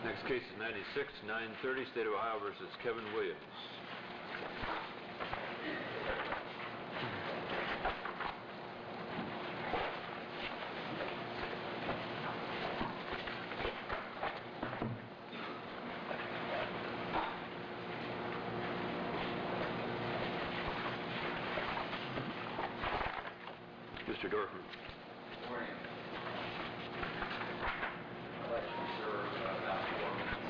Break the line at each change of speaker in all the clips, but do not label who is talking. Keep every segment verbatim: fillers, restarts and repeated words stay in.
Next case is ninety-six nine thirty, State of Ohio versus Kevin Williams. Mister Dorfman.
Good morning. I'd like to reserve uh, about four minutes.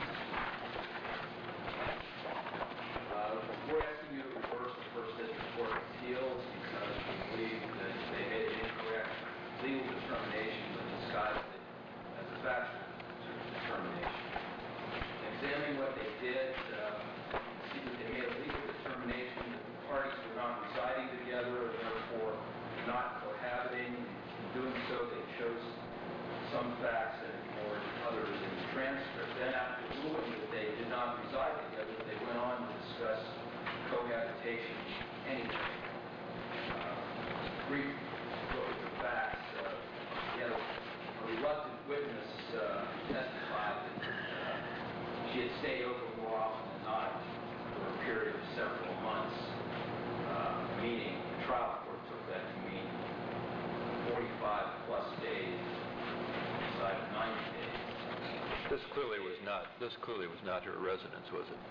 Uh, we're asking you to reverse the First District Court of Appeals because we believe that they made an incorrect legal determination but disguised it as a factual determination. Examining what they did, uh, you see that they made a legal determination that the parties were not residing together, therefore not cohabiting. In doing so, they chose some facts and ignored others in the transcript. Then, after ruling that they did not reside together, they went on to discuss cohabitation anyway. Uh, brief look at the facts. Uh, we had a, a reluctant witness uh, testify that uh, she had stayed over more often than not for a period of several months. Uh, meaning, the trial court took that to mean forty-five plus days inside of ninety days.
This clearly was not. This clearly was not her residence, was it?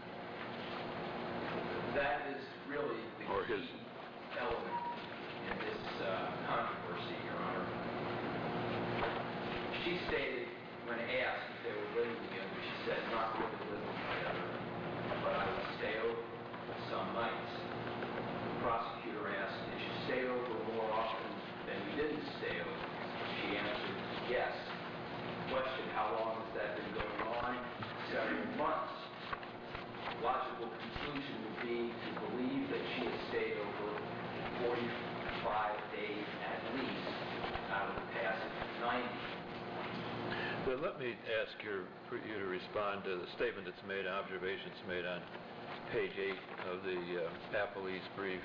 That is really the
or
key
his
element in this uh, controversy, Your Honor. She stated, when asked if they were living together, she said, "Not really living together, but I would stay over some nights." The prosecutor asked, "Did you stay over more often than you didn't stay over?" She answered, "Yes." Question, how long has that been going on? Several months. The logical conclusion would be to believe that she had stayed over forty-five days at least out of the past ninety.
But let me ask your, for you to respond to the statement that's made, observations made on page eight of the uh, appellee's brief,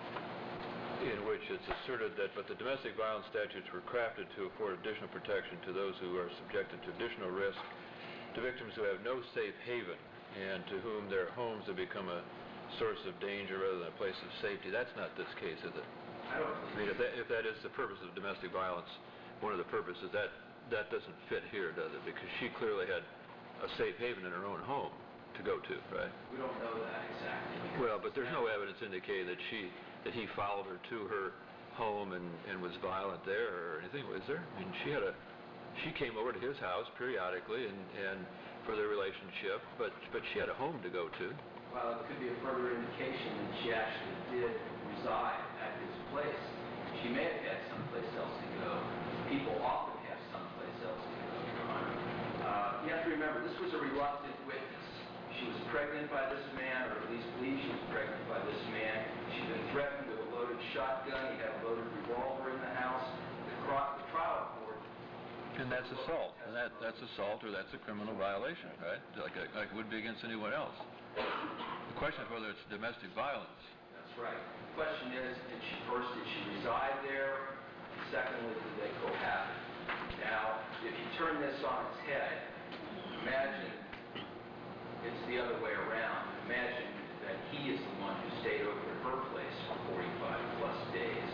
in which it's asserted that, but the domestic violence statutes were crafted to afford additional protection to those who are subjected to additional risk, to victims who have no safe haven, and to whom their homes have become a source of danger rather than a place of safety. That's not this case, is it?
I don't believe
I mean, if that, if that is the purpose of domestic violence, one of the purposes, that, that doesn't fit here, does it? Because she clearly had a safe haven in her own home to go to, right?
We don't know that exactly.
Well, but there's no evidence indicating that she, that he followed her to her home and, and was violent there or anything, was there? I mean, she had a, she came over to his house periodically and, and for their relationship, but, but she had a home to go to.
Well, it could be a further indication that she actually did reside at his place. She may have had someplace else to go. People often have someplace else to go, Your Honor. Uh, you have to remember, this was a reluctant witness. She was pregnant by this man, or at least believed she was pregnant by this man. She'd been threatened with a loaded shotgun. He had a loaded revolver in the house. The, the trial court.
And that's assault. And that, that's assault, or that's a criminal violation, right? Like, a, like it would be against anyone else. The question is whether it's domestic violence.
That's right. The question is, did she, first, did she reside there? And secondly, did they cohabit? Now, if you turn this on its head, imagine it's the other way around. Imagine that he is the one who stayed over at her place for forty-five plus days.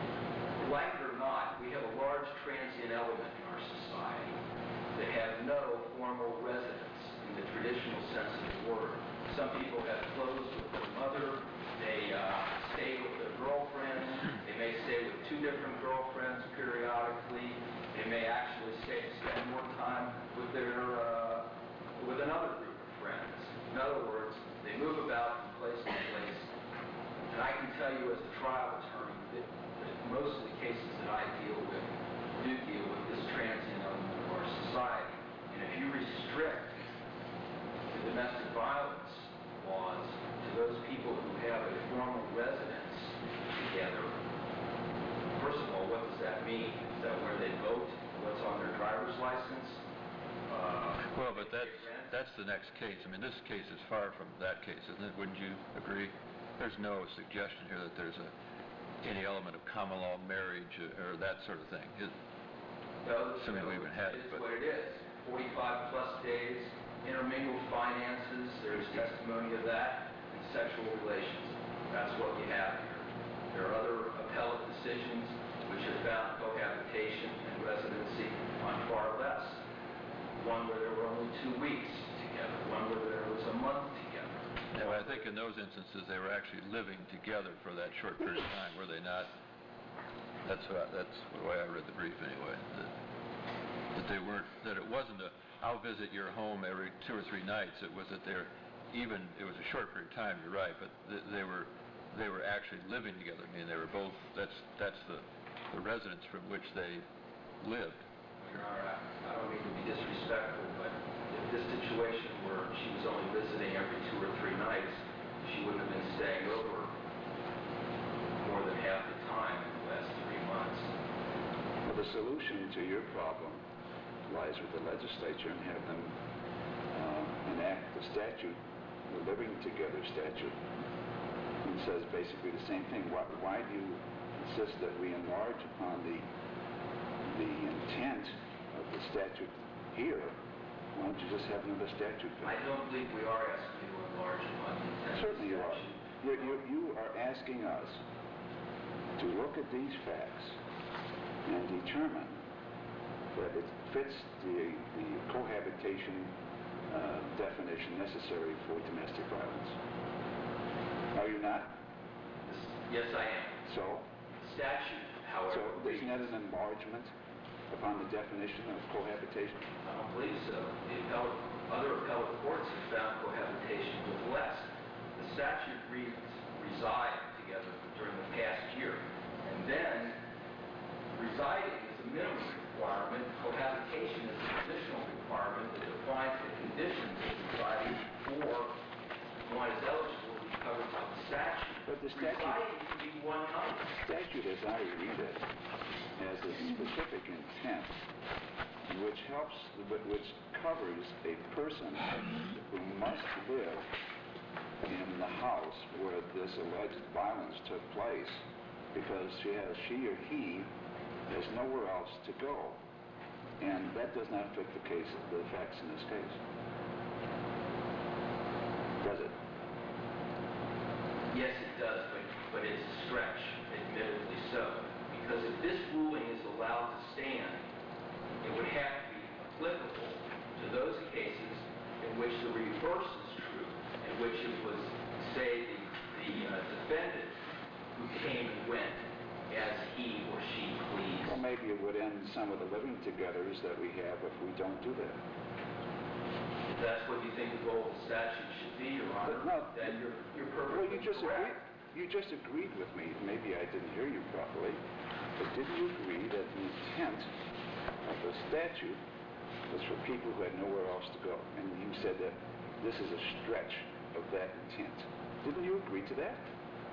Like it or not, we have a large transient element in our society that have no formal residence in the traditional sense of the word. Some people have clothes with their mother. They uh, stay with their girlfriend. They may stay with two different girlfriends periodically. They may actually stay, spend more time with their uh, with another group of friends. In other words, they move about from place to place. And I can tell you as a trial attorney that, that most of the cases that I deal with do deal with this transient element of our society. And if you restrict the domestic violence laws to those people who have a formal residence together, first of all, what does that mean? Is that where they vote? What's on their driver's license? Uh,
well, but that's, that's the next case. I mean, this case is far from that case, isn't it? Wouldn't you agree? There's no suggestion here that there's a, any element of common law marriage or, or that sort of thing. Is,
no,
assuming
no,
we even had
it
it.
is
But
what it is. forty-five plus days in her intermingled finances, there's testimony of that, and sexual relations. That's what you have here. There are other appellate decisions which have found cohabitation and residency on far less. One where there were only two weeks together, one where there was a month together.
Yeah, but I think in those instances they were actually living together for that short period of time, were they not? That's what I, that's the way I read the brief anyway. That, that they weren't. That it wasn't a I'll visit your home every two or three nights. It was that they're even. It was a short period of time. You're right, but th- they were they were actually living together. I mean, they were both. That's that's the the residence from which they lived.
Your Honor, I, I don't mean to be disrespectful, but if this situation where she was only visiting every two or three nights, she wouldn't have been staying over more than half the time in the last three months.
Well, the solution to your problem lies with the legislature and have them um, enact the statute, the living together statute. It says basically the same thing. Why, why do you insist that we enlarge upon the the intent of the statute here? Why don't you just have another statute?
I don't believe we are asking you to enlarge upon the intent.
Certainly you are. You, you, you are asking us to look at these facts and determine that it fits the, the cohabitation uh, definition necessary for domestic violence. Are you not?
Yes, I am.
So?
Statute, however.
So isn't that an enlargement upon the definition of cohabitation?
I don't believe so. The appellate, other appellate courts have found cohabitation with less. The statute reads reside together during the past year. And then residing is a minimum requirement. Cohabitation is an additional requirement that defines the conditions of residing before one is eligible to be covered by the statute.
But the statute,
residing can be one night.
The statute, as I read it, has a specific intent which helps, which covers a person who must live in the house where this alleged violence took place because she has, she or he has nowhere else to go. And that does not fit the case, the facts in this case. Does it?
Yes, it does, but, but it's a stretch, admittedly so. Because if this ruling is allowed to stand, it would have to be applicable to those cases in which the reverse is true, in which it was, say, the, the uh, defendant who came and went as he or she pleased.
Well, maybe it would end some of the living togethers that we have if we don't do that.
If that's what you think the goal of the statute should be, Your Honor,
no,
then you're, you're perfectly
well, you just
correct.
Agreed, you just agreed with me. Maybe I didn't hear you properly. But didn't you agree that the intent of the statute was for people who had nowhere else to go? And you said that this is a stretch of that intent. Didn't you agree to that?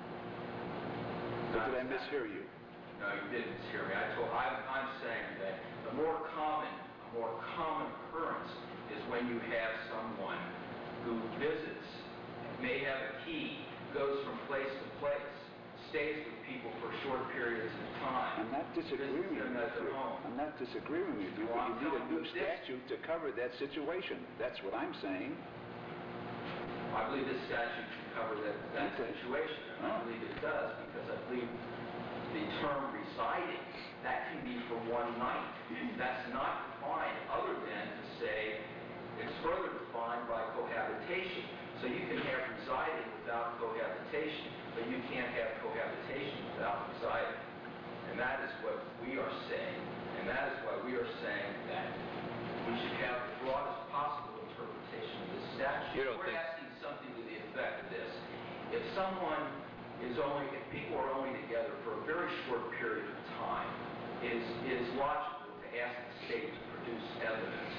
Or did I mishear you?
No, you didn't mishear me. I told, I'm, I'm saying that the more common, a more common occurrence is when you have someone who visits, may have a key, goes from place to place, stays with people for short periods of time.
I'm not disagreeing with you. I'm not disagreeing with you,
Well,
but you need a new
this,
statute to cover that situation. That's what I'm saying.
I believe this statute can cover that, that
Okay.
situation. And I believe it does because I believe the term residing, that can be for one night. That's not defined other than to say it's further defined by cohabitation. So you can have residing without cohabitation, but you can't have cohabitation without residing. And that is what we are saying. And that is why we are saying that we should have the broadest possible interpretation of this statute.
You don't
We're
think...
asking something to the effect of this. If someone is only, if people are only together for a very short period of time, it is, it is logical to ask the state to produce evidence,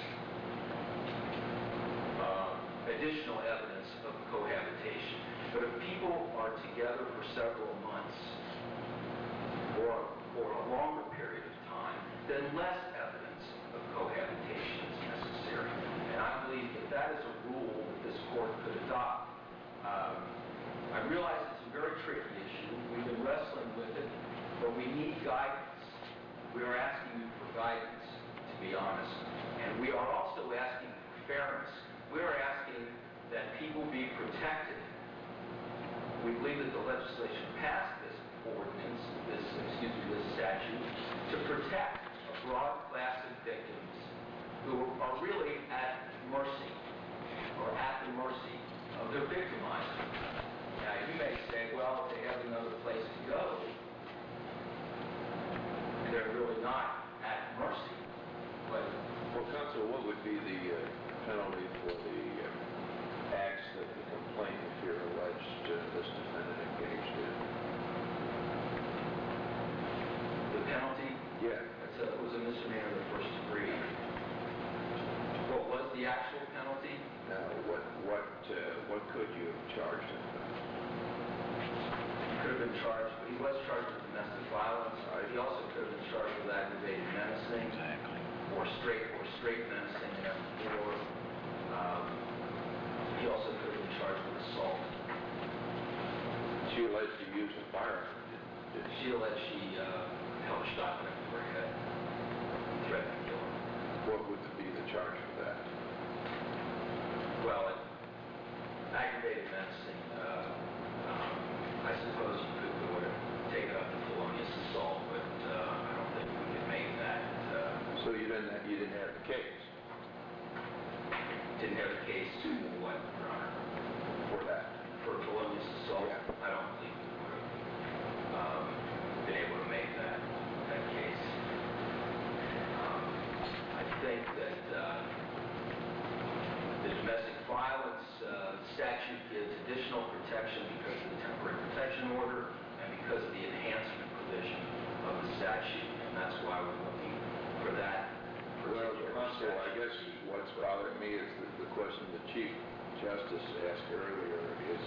uh, additional evidence of cohabitation. But if people are together for several months or for a longer period of time, then less evidence of cohabitation is necessary. And I believe that that is a rule that this court could adopt. Um, I realize it's a very tricky issue. We've been wrestling with it, but we need guidance. We are asking you for guidance, to be honest. And we are also asking for fairness. We are asking protected. We believe that the legislation passed this ordinance, this, excuse me, this statute, to protect a broad class of victims who are really at mercy, or at the mercy of their victimizer. Now, you may say, well, if they have another place to go, they're really not at mercy. But,
Well, counsel, what would be the uh, penalty for the uh, acts that the complainant here alleged uh, this defendant engaged in?
the penalty,
Yeah.
it's a, it was a misdemeanor of the first degree. What was the actual penalty?
Now, what what uh, what could you have charged him with?
He could have been charged, he was charged with domestic violence. He also could have been charged with aggravated menacing.
Exactly.
Or straight, or straight menacing, or um, he also could have been charged with assault.
She alleged he used a firearm. Did, did
She alleged she uh, held a shotgun to her head, threatened to kill her.
What would be the charge for that?
Well, it, aggravated menacing, uh, um, I suppose you could go and take it up to felonious assault, but uh, I don't think we could make that. Uh,
So you didn't have, you didn't have the case
didn't have a case to what, Your Honor?
for that?
For felonious assault,
Yeah.
I don't think we would have um, been able to make that, that case. Um, I think that uh, the domestic violence uh, statute gives additional protection because of the temporary protection order and because of the enhancement provision of the statute, and that's why we're looking for that
Well,
particular
counsel, I
statute.
guess what's bothering me is the, the question the Chief Justice asked earlier is,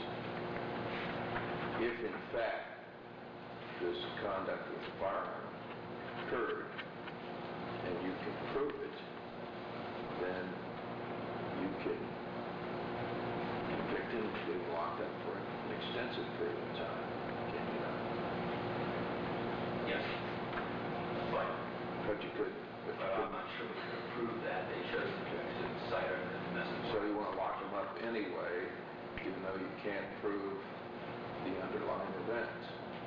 if in fact this conduct with the firearm occurred and you can prove it, then you can convict him, get him locked up for an extensive period of time, can you not?
Yes. But
But you could, but you
But I'm
couldn't.
not sure we could approve that. They chose to to cite it in the domestic.
So you want to lock them up anyway, even though you can't prove the underlying events?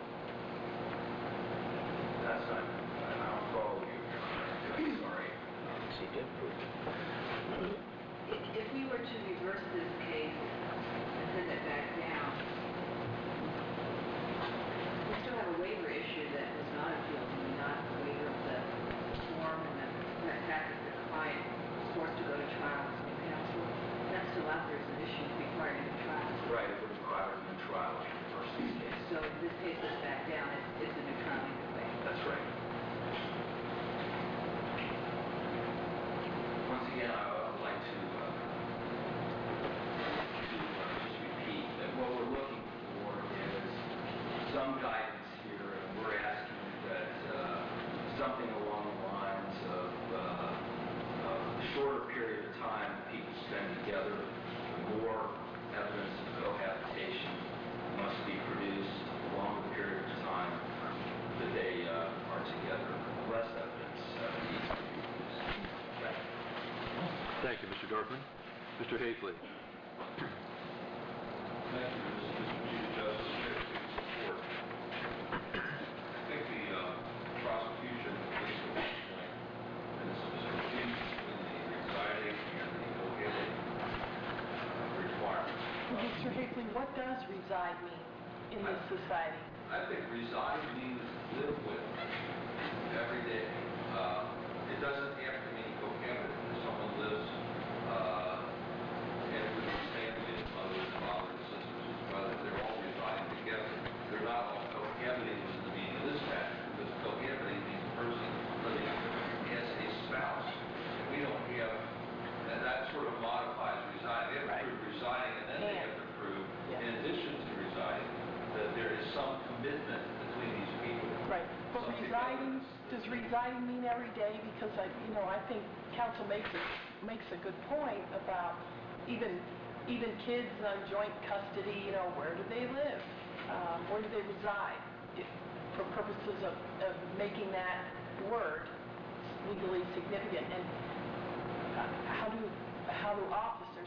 That's not, I don't follow you. I'm sorry.
He did prove it.
If we were to reverse this case and send it back down, we still have a waiver issue that was not appealed, do we not? The waiver of the form and the the fact that the client was forced to go to trial with no counsel. That's still out there as an issue requiring a trial.
Right, it would require a new trial in the first case.
So if this case is back down, it's, it's a new trial either way.
That's right. Once again, I would like to, uh, to uh, just repeat that what we're looking for is some guidance here, and we're asking that uh, something along the lines of uh, a shorter period of time that people spend together, the more evidence of cohabitation must be produced, the longer period of time that they uh, are together, less evidence uh, needs to be produced. Thank you.
Thank you, Mister Dorfman. Mister Hafley.
Thank you, Mister Chief Justice. Support. I think the uh, prosecution makes a good point, and it's a distinction between the residing and the cohabiting uh, requirement.
Well, Mister Hafley, what does reside mean in this society?
I think reside means live with every day. Uh, it doesn't have to mean cohabiting. If someone lives uh, and it would be family, mothers, fathers, sisters, brothers, they're all residing together. They're not all cohabiting within the meaning of this statute, because cohabiting means a person living as a spouse. And we don't have, and that sort of modifies residing. They have
Right.
to prove residing, and then they
And.
have to prove,
Yeah.
in addition to residing, that there is some commitment between these people.
Right, but
Some
residing,
togetherness.
does residing mean every day? Because I, you know, I think council makes a, makes a good point about even, even kids on joint custody, you know, where do they live? Um, where do they reside? If, for purposes of, of making that word legally significant. And uh, how do, how do officers, police officers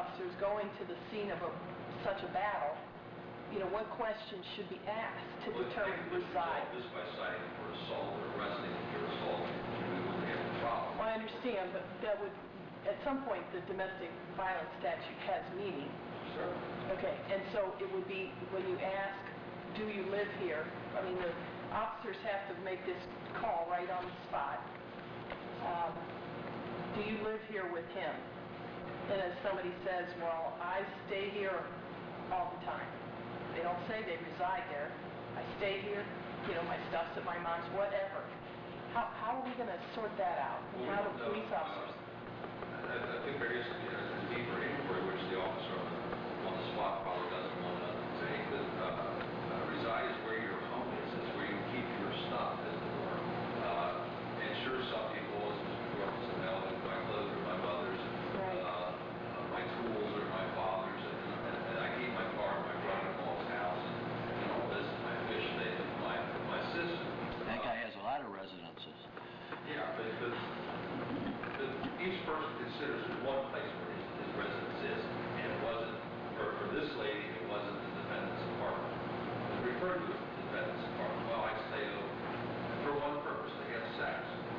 officers going to the scene of a, such a battle, you know, what questions should be asked to
Well,
determine
if you
reside?
resolve this by citing for assault or arresting for assault, we wouldn't have a problem.
Well, I understand, but that would, at some point, the domestic violence statute has meaning.
Sure.
Okay, and so it would be, when you ask, do you live here? I mean, the officers have to make this call right on the spot. Um, do you live here with him? And if somebody says, well, I stay here all the time. They don't say they reside there. I stay here, you know, my stuff's at my mom's, whatever. How, how are we going to sort that out? And
Well,
how
we
do
don't
police
know, uh,
officers?
I, I think there needs to be a deeper inquiry, which the officer on the, on the spot probably doesn't want to take. That uh, uh, reside is where your home is, is where you keep your stuff, as it were. Uh, and sure, some people, as Mister Jorgensen held, my clothes are my mother's,
Right.
uh, uh, my tools are my father's, and, and, and I keep my car at my brother-in-law's house, and, and all this, my fish tank, my my sister.
That guy has a lot of residences.
Yeah, but, but, but each person considers one place where his, his residence is, and it wasn't, for, for this lady, it wasn't the defendant's apartment. It was referred to as the defendant's apartment. Well, I stay over for one purpose, to have sex.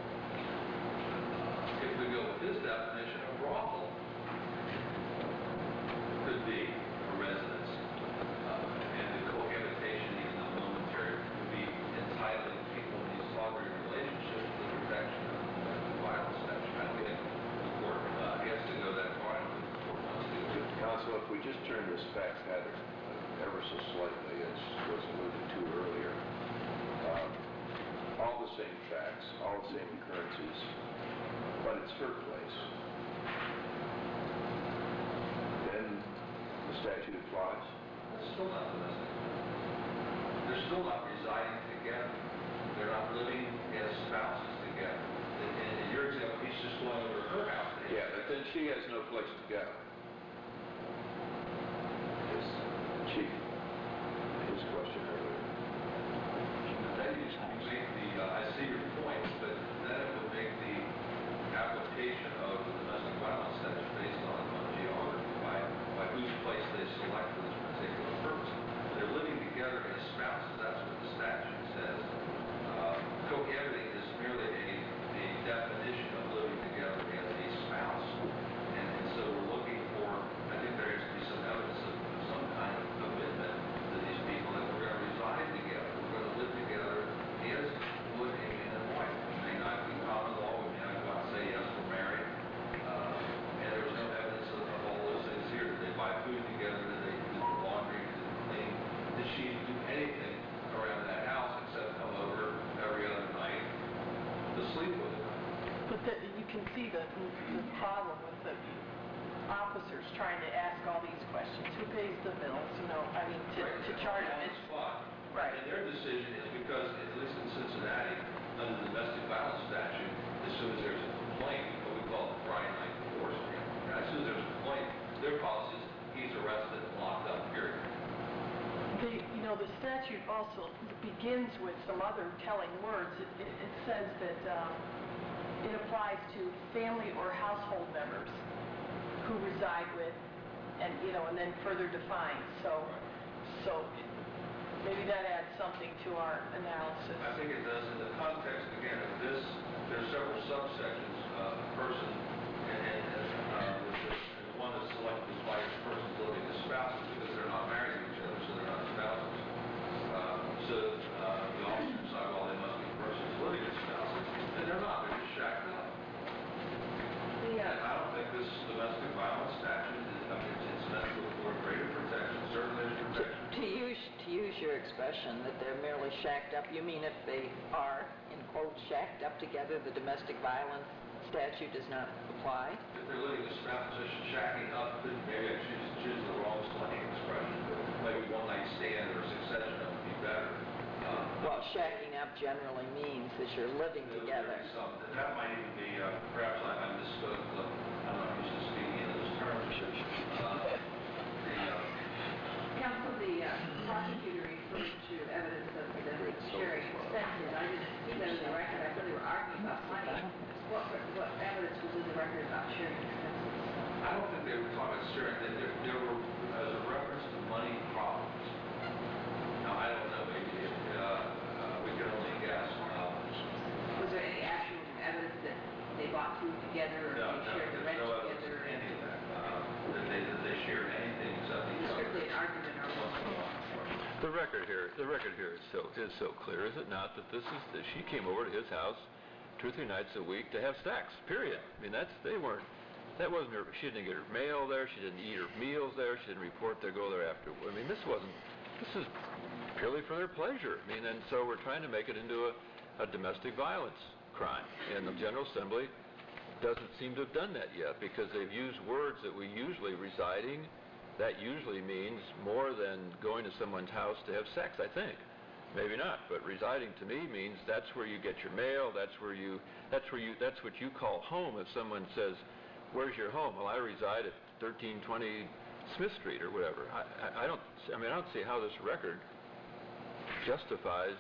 If we go with this definition, a brothel could be a residence, uh, and the cohabitation, even though momentary, would be entitling people in these other relationships to the protection of domestic violence statute. I don't think the court uh, has to go that far. I don't think the court wants to.
Counsel, if we just turn this fact pattern ever so slightly, as was alluded to earlier, um, all the same facts, all the same occurrences, but it's her place, then the statute applies?
It's still not domestic. They're still not residing together. They're not living as spouses together. In, in your example, he's just going over to her house. to have
Yeah, but
sex.
then she has no place to go. As the chief, his question earlier.
Then you you make the, uh, I see your point, but then it would make the application of the domestic violence statute based on, on geography, by, by whose place they select for this particular purpose. They're living together as spouses, that's what the statute says. Uh, cohabiting is merely a, a definition of living together as a spouse. And, and so we're looking for, I think there has to be some evidence of, of some kind of commitment to these people that we're going to reside together. We're going to live together as would a man and wife. We may not be common law, we may not go out and say, yes, we're married. Uh, and there was no evidence of, of all those things here. Did they buy food together? Did they do the laundry? Did they clean? Did she do anything around that house except come over every other night to sleep with her?
But the, you can see the, the problem with the officers trying to ask all these questions. Who pays the bills, you know, I mean, to,
Right,
to
they're
charge
on
them.
the
It's-
spot.
Right.
And their decision is because, at least in Cincinnati, under the domestic violence statute, as soon as there's a complaint, what we call the Friday night divorce, as soon as there's a complaint, their policy is he's arrested and locked up, period.
The, you know, the statute also begins with some other telling words. It, it, it says that um, it applies to family or household members who reside with, and, you know, and then further defines. So, so maybe that adds something to our analysis.
I think it does in the context, again, of this, there's several subsections, uh, person, and, and, uh, the, the, the one that's selected is by the person's living as spouses, because they're not married to each other, so they're not spouses. Uh, so, uh, the officer decide, well, they must be persons living as spouses, and they're not, they're just shacked up.
The,
And
uh,
I don't think this domestic violence statute is, I mean, it's meant to afford greater protection, certainly there's
To,
protection.
to use, to use your expression that they're merely shacked up, you mean if they are, in quote, shacked up together, the domestic violence statute does not apply?
If they're living as spouses, shacking up, maybe I choose, choose the wrong slang expression, but maybe one night stand or succession of would be better. Uh,
Well, shacking up generally means that you're living
there-
together.
there is some- That might even be, uh, perhaps I, I misspoke, but I'm not used to speaking in those terms. Uh, the, uh,
Counsel, the uh, prosecutor referred to evidence of them sharing expenses. I didn't see that in the record. I thought they were arguing about money. What, what evidence was in the record about sharing expenses?
I don't think they were talking about sharing,
The record here, the record here is so, is so clear, is it not, that this is, that she came over to his house two or three nights a week to have sex, period. I mean, that's, they weren't, that wasn't her, she didn't get her mail there, she didn't eat her meals there, she didn't report there, go there after. I mean, this wasn't, this is purely for their pleasure. I mean, and so we're trying to make it into a, a domestic violence crime. And the General Assembly doesn't seem to have done that yet, because they've used words that we usually, residing, that usually means more than going to someone's house to have sex, I think. Maybe not, but residing to me means that's where you get your mail, that's where you, that's where you, that's what you call home. If someone says, where's your home? Well, I reside at thirteen twenty Smith Street or whatever. I, I, I don't, I mean, I don't see how this record justifies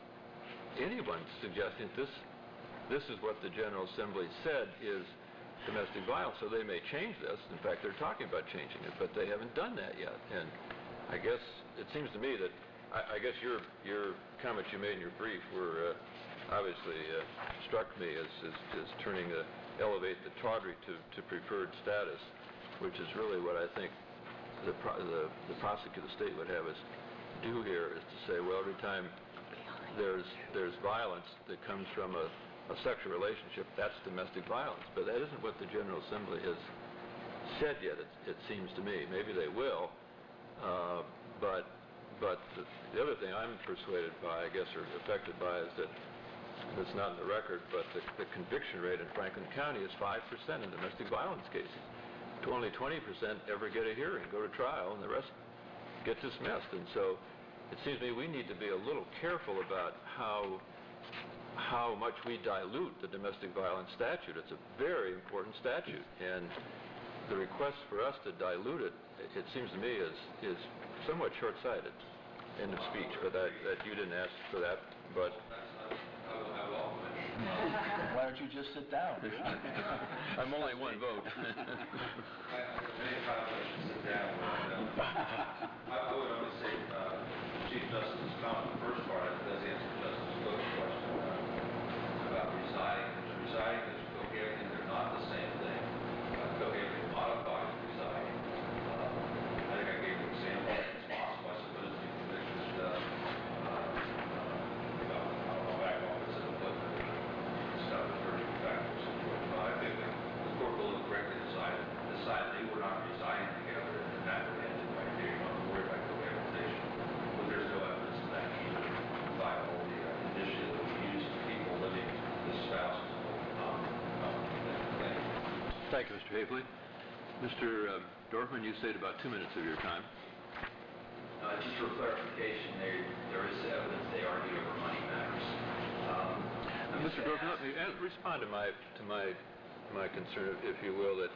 anyone suggesting this, this is what the General Assembly said is domestic violence, so they may change this. In fact, they're talking about changing it, but they haven't done that yet. And I guess it seems to me that, I, I guess your your comments you made in your brief were uh, obviously uh, struck me as, as, as turning the, elevate the tawdry to, to preferred status, which is really what I think the, pro, the, the prosecutor, the state would have us do here, is to say, well, every time there's, there's violence that comes from a a sexual relationship, that's domestic violence. But that isn't what the General Assembly has said yet, it, it seems to me. Maybe they will, uh, but but the, the other thing I'm persuaded by, I guess, or affected by, is that it's not in the record, but the, the conviction rate in Franklin County is five percent in domestic violence cases. Only twenty percent ever get a hearing, go to trial, and the rest get dismissed. And so it seems to me we need to be a little careful about how how much we dilute the domestic violence statute. It's a very important statute, and the request for us to dilute it, it seems to me, is is somewhat short-sighted. End of speech. But that, that you didn't ask for that, but
I will, I will.
Why don't you just sit down?
I'm only one vote.
I, I, many times I should sit down, but, uh, I, I would only say, uh, Chief Justice's comment, the first part, it does answer Justice Cook's question uh, about residing. There's residing, there's cohabiting, they're not the same thing. Uh, cohabiting modifies residing. Uh, I think I gave an example. It's possible, I suppose, to be convicted, uh, uh, uh, I'll back off this in a book, stuff is very factual situation. But I think that the court will have correctly decided, decided they were not residing together, and that would end it right there. You don't have to worry about cohabitation. But there's no evidence of that either by all the uh, indicia that we use of people living with spouses and um, um, thing.
Thank you, Mister Haefele. Mister Uh, Dorfman, you saved about two minutes of your time.
Uh, just for clarification, there, there is evidence they argue over money matters. Um,
Uh, Mister Dorfman, let me uh, respond to my to my my concern, if you will, that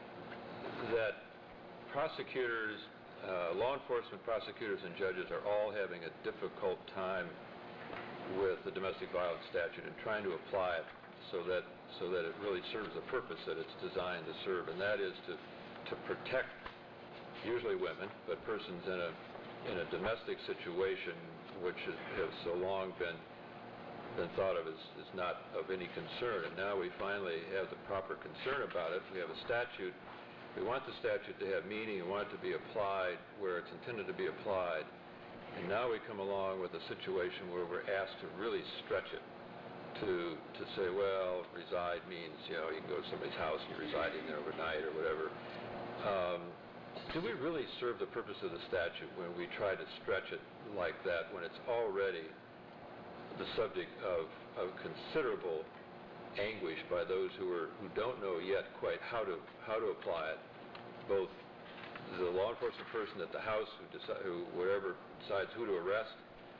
that prosecutors, uh, law enforcement prosecutors, and judges are all having a difficult time with the domestic violence statute and trying to apply it so that so that it really serves the purpose that it's designed to serve, and that is to to protect usually women, but persons in a in a domestic situation which is, has so long been been thought of as, as not of any concern. And now we finally have the proper concern about it. We have a statute. We want the statute to have meaning and want it to be applied where it's intended to be applied. And now we come along with a situation where we're asked to really stretch it to to say, well, reside means, you know, you can go to somebody's house and you're residing there overnight or whatever. Um, do we really serve the purpose of the statute when we try to stretch it like that, when it's already the subject of, of considerable anguish by those who are who don't know yet quite how to how to apply it, both the law enforcement person at the house who decide, who whatever decides who to arrest,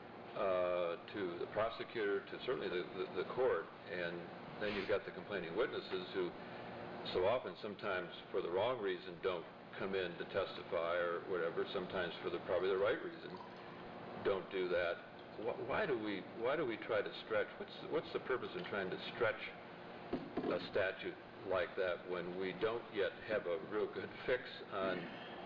uh, to the prosecutor, to certainly the, the, the court, and then you've got the complaining witnesses who so often, sometimes for the wrong reason, don't come in to testify or whatever. Sometimes for the probably the right reason, don't do that. Why do we why do we try to stretch? What's what's the purpose in trying to stretch a statute like that when we don't yet have a real good fix on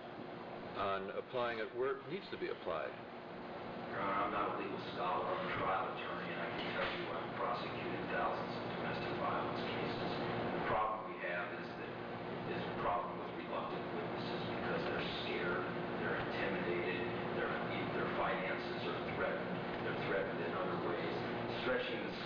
on applying it where it needs to be applied?
Your Honor, I'm not a legal scholar. I'm a trial attorney, and I can tell you I've prosecuted thousands of domestic violence cases. The problem we have is that is a problem with reluctant witnesses because they're scared, they're intimidated, their their finances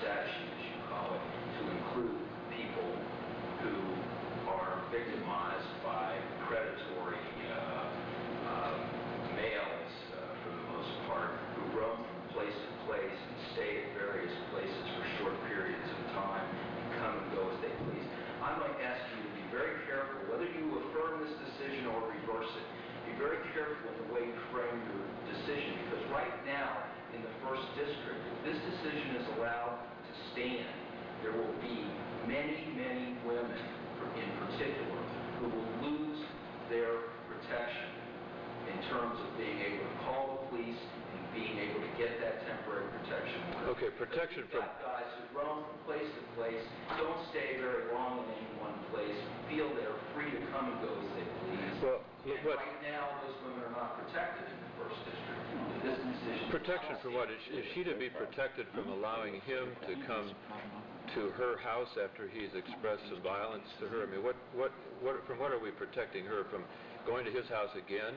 statute, as you call it, to include people who are victimized by predatory uh, uh, males, uh, for the most part, who roam from place to place and stay at various places for short periods of time and come and go as they please. I'm going to ask you to be very careful, whether you affirm this decision or reverse it, be very careful in the way you frame your decision, because right now, in the first district, if this decision is allowed to stand, there will be many, many women in particular who will lose their protection in terms of being able to call the police and being able to get that temporary protection.
Okay, protection from...
You've got guys who roam from place to place, don't stay very long in any one place, feel they're free to come and go as they please.
Well,
and
what...
right now, those women are not protected in the first district. This decision...
Protection from what? Is she, is she to be protected from allowing him to come to her house after he's expressed some violence to her? I mean, what, what, what, from what are we protecting her? From going to his house again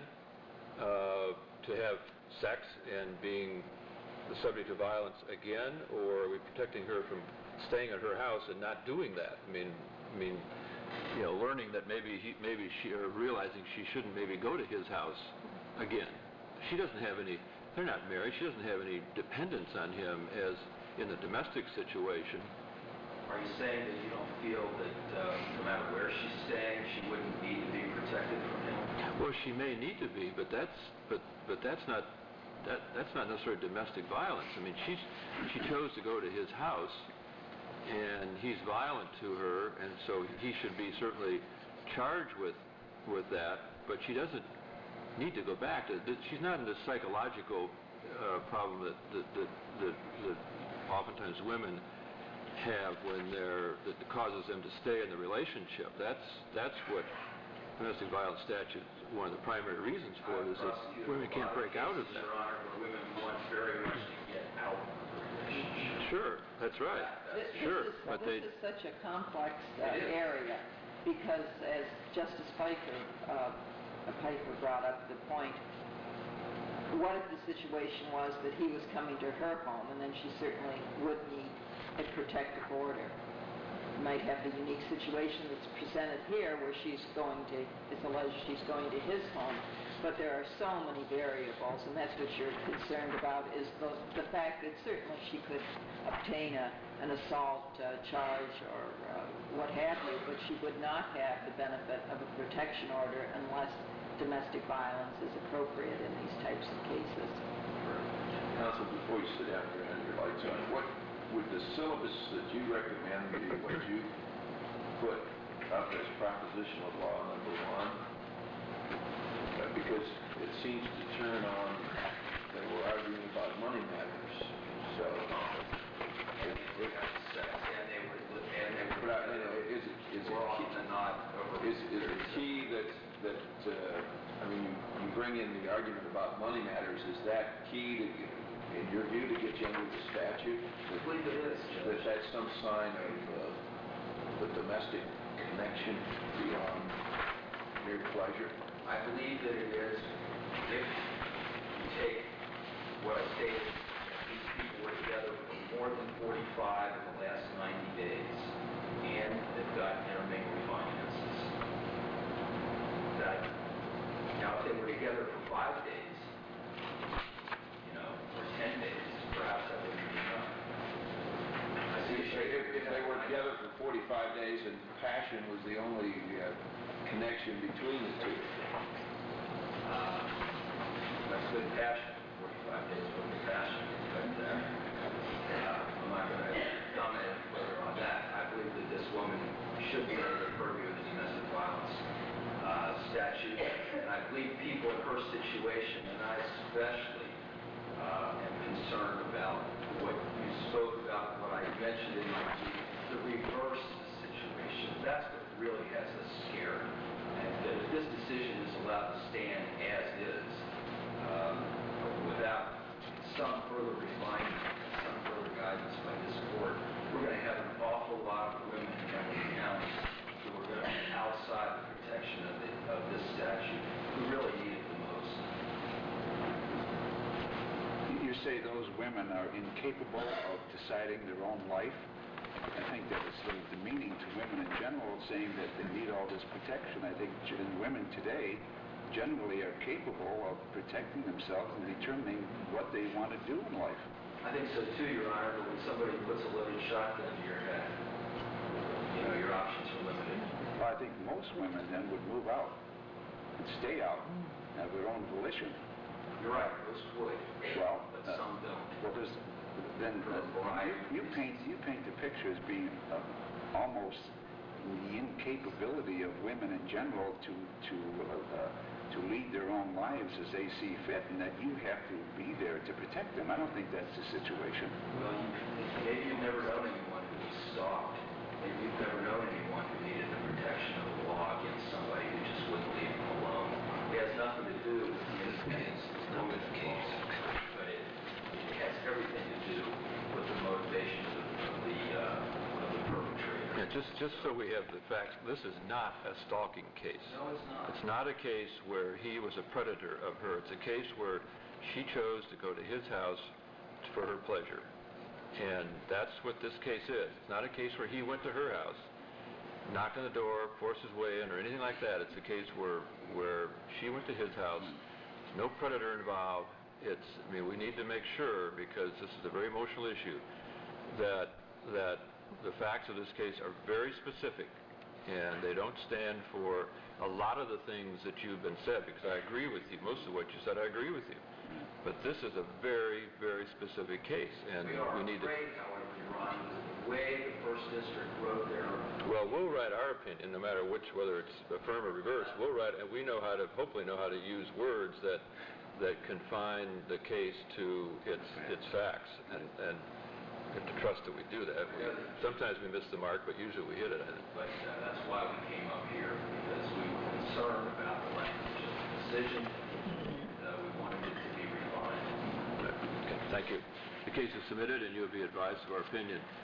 uh, to have sex and being the subject of violence again? Or are we protecting her from staying at her house and not doing that? I mean, I mean, you know, learning that maybe he, maybe she, or realizing she shouldn't maybe go to his house again. She doesn't have any, they're not married, she doesn't have any dependence on him as in the domestic situation.
Are you saying that you don't feel that uh, no matter where she's staying, she wouldn't need to be protected from him?
Well, she may need to be, but that's but but that's not that that's not necessarily domestic violence. I mean, she's she chose to go to his house, and he's violent to her, and so he should be certainly charged with with that. But she doesn't need to go back. She's not in this psychological uh, problem that that, that that that oftentimes women have when they're that causes them to stay in the relationship. That's that's what domestic violence statute, one of the primary reasons for it is that women can't break out of that.
Your Honor, where women want very much to get out of the relationship.
Sure, that's right.
This,
Sure,
this is,
but
this
they...
is such a complex uh,
It is.
area, because as Justice Piper, uh, Piper brought up the point, what if the situation was that he was coming to her home, and then she certainly would need a protective order. You might have the unique situation that's presented here where she's going to, it's alleged she's going to his home, but there are so many variables, and that's what you're concerned about, is the, the fact that certainly she could obtain a, an assault uh, charge or uh, what have you, but she would not have the benefit of a protection order unless domestic violence is appropriate in these types of cases.
Counsel, before you sit down, turn your lights on, what would the syllabus that you recommend be what you put up as propositional law number one? Uh, because it seems to turn on that we're arguing about money matters. So,
And they would have sex, and they would, and they would...
but I mean, is it, is it
more often
key,
than not over...
is, is it key that, that uh, I mean, you, you bring in the argument about money matters, is that key to, in your view, to get you under the statute?
I believe it is, Judge.
That that's some sign of uh, the domestic connection beyond mere pleasure?
I believe that it is if you take what I stated, these people were together for more than forty-five in the last ninety days, and they've got intermingled finances. That, now, if they were together for five days, you know, or ten days, perhaps that wouldn't be enough. I see
If,
you shaking
if
your
they
head.
were together for forty-five days and passion was the only uh, connection between the two.
Uh, That's good passion, forty-five days worth of passion, but uh, uh, I'm not going to comment any further on that. I believe that this woman should be under the purview of the domestic violence uh, statute, and I believe people in her situation, and I especially uh, am concerned about what you spoke about, what I mentioned in my brief, the reverse of the situation. That's what really has us scared. And that if this decision is allowed to stand as is, um, without some further refinement, some further guidance by this court, we're going to have an awful lot of women in Henry County who are going to be outside the protection of, the, of this statute, who really need it the most.
You're say those women are incapable of deciding their own life? I think that it's sort of demeaning to women in general, saying that they need all this protection. I think g- women today generally are capable of protecting themselves and determining what they want to do in life.
I think so too, Your Honor, but when somebody puts a loaded shotgun to your head, you know, your options are limited.
Well, I think most women then would move out and stay out of their own volition.
You're right, most would,
Well,
but
uh,
some don't.
Well, there's, then
For a variety of
you, you
reasons.
paint you paint the picture as being uh, almost the incapability of women in general to to uh, uh, to lead their own lives as they see fit, and that you have to be there to protect them. I don't think that's the situation.
Well, you, maybe you've never known anyone who was stalked. Maybe you've never known anyone who needed the protection of the law against somebody who just wouldn't leave them alone. It has nothing to do with the independence of the woman's case, but it, it has everything to do with the motivation of the, of the, uh, of the perpetrator.
Yeah, just, just so we have the facts, this is not a stalking case.
No, it's not.
It's not a case where he was a predator of her. It's a case where she chose to go to his house for her pleasure. And that's what this case is. It's not a case where he went to her house, knocked on the door, forced his way in, or anything like that. It's a case where, where she went to his house. There's no predator involved. It's, I mean, we need to make sure, because this is a very emotional issue, that, that the facts of this case are very specific, and they don't stand for a lot of the things that you've been said, because I agree with you. Most of what you said, I agree with you. But this is a very, very specific case, and
We are
we need to...
afraid, however, Your Honor, that the way the First District wrote their...
Well, we'll write our opinion, no matter which, whether it's affirm or reverse. We'll write, and we know how to, hopefully know how to use words that that confine the case to its its facts, and and we have to trust that we do that. We, sometimes we miss the mark, but usually we hit it, I think.
But uh, that's why we came up here, because we were concerned about the language of the decision, and uh, we wanted it to be refined.
Okay, thank you. The case is submitted, and you'll be advised of our opinion.